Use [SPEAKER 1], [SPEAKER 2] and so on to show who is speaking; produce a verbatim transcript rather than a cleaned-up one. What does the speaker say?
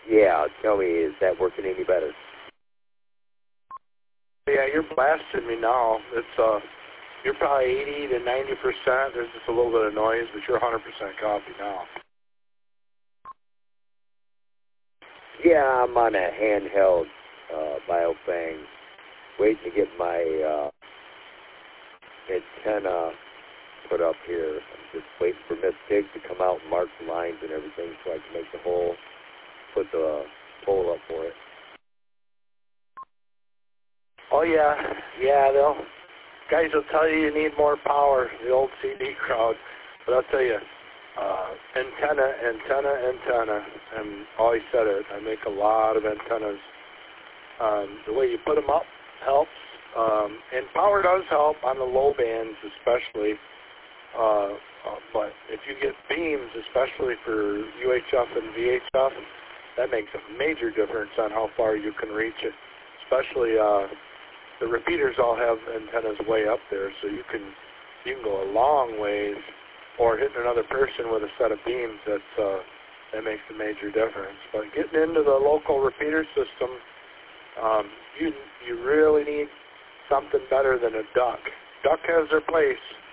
[SPEAKER 1] Yeah, tell me, is that working any better?
[SPEAKER 2] Yeah, you're blasting me now. It's uh, you're probably eighty to ninety percent. There's just a little bit of noise, but you're one hundred percent copy now.
[SPEAKER 1] Yeah, I'm on a handheld uh, Biofang, waiting to get my uh, antenna put up here. I'm just waiting for Miss Pig to come out and mark the lines and everything so I can make the hole, put the pole up for it.
[SPEAKER 2] Oh yeah, yeah, they'll guys will tell you you need more power, the old C D crowd. But I'll tell you, uh, antenna, antenna, antenna, and always said it. I make a lot of antennas. Um, the way you put them up helps, um, and power does help on the low bands, especially. Uh, uh, but if you get beams, especially for U H F and V H F, that makes a major difference on how far you can reach it. Especially uh, the repeaters all have antennas way up there, so you can you can go a long ways. Or hitting another person with a set of beams, that's uh, that makes a major difference. But getting into the local repeater system, um, you you really need something better than a duck. Duck has their place.